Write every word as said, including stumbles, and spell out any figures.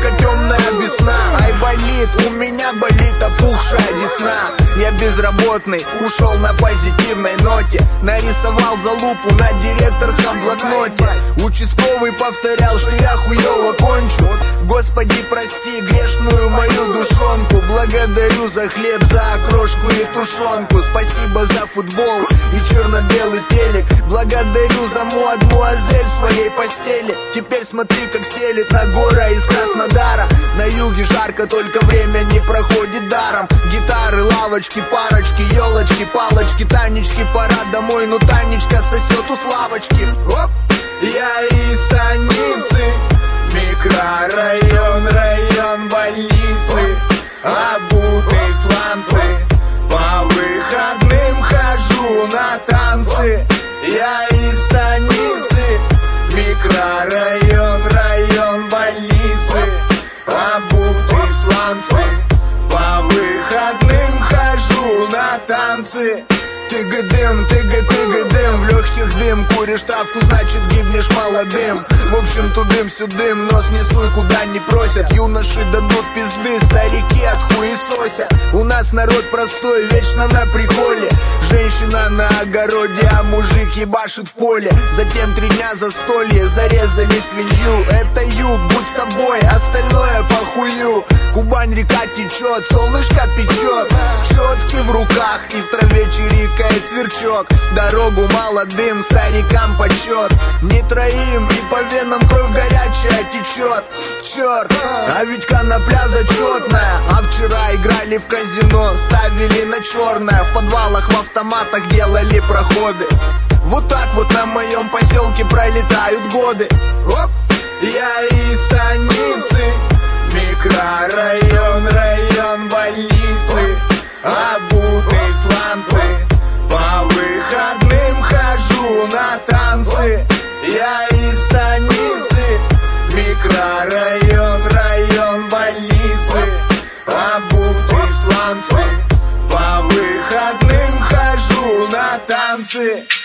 ночка темная без сна. Ай, болит, у меня болит опухшая весна. Я безработный, ушел на позитивной ноте. Нарисовал залупу на директорском блокноте. Участковый повторял, что я хуёво кончу. Господи, прости грешную мою душонку. Благодарю за хлеб, за окрошку и тушенку. Спасибо за футбол и черно-белый телек. Благодарю за мадмуазель в своей постели. Теперь смотри, как стелит на гора из Краснодара. На юге жарко, только время не проходит даром. Гитары, лавочки, парочки, елочки, палочки, Танечки, пора домой, ну Танечка сосет у Славочки. Оп! Я из станицы, микрорайон, район больницы, обутый в сланцы. По выходным хожу на танцы. Я из станицы, микрорайон, район больницы, обутый в сланцы. По выходным хожу на танцы. Тыга-дым, тыга-тыга-дым, в легких дым. Куришь травку, значит гибнешь молодым. В общем, тудым-сюдым, нос не суй, куда не просят. Юноши дадут пизды, старики отхуесосят. У нас народ простой, вечно на приколе. Женщина на огороде, а мужик ебашит в поле. Затем три дня застолье, зарезали свинью. Это юг, будь собой, остальное похую. Кубань река течет, солнышко печет. Четки в руках и в траве чирикает сверчок. Дорогу молодым старикам почет. Не троим и по венам кровь горячая течет. Черт, а ведь конопля зачетная. А вчера играли в казино, ставили на черное. В подвалах, в автоматах делали проходы. Вот так вот на моем поселке пролетают годы. Оп! Я из станицы, микрорайон, район больницы, обутый в сланцы. По выходным хожу на танцы. Я из станицы, микрорайон, район больницы, обутый в сланцы. По выходным хожу на танцы.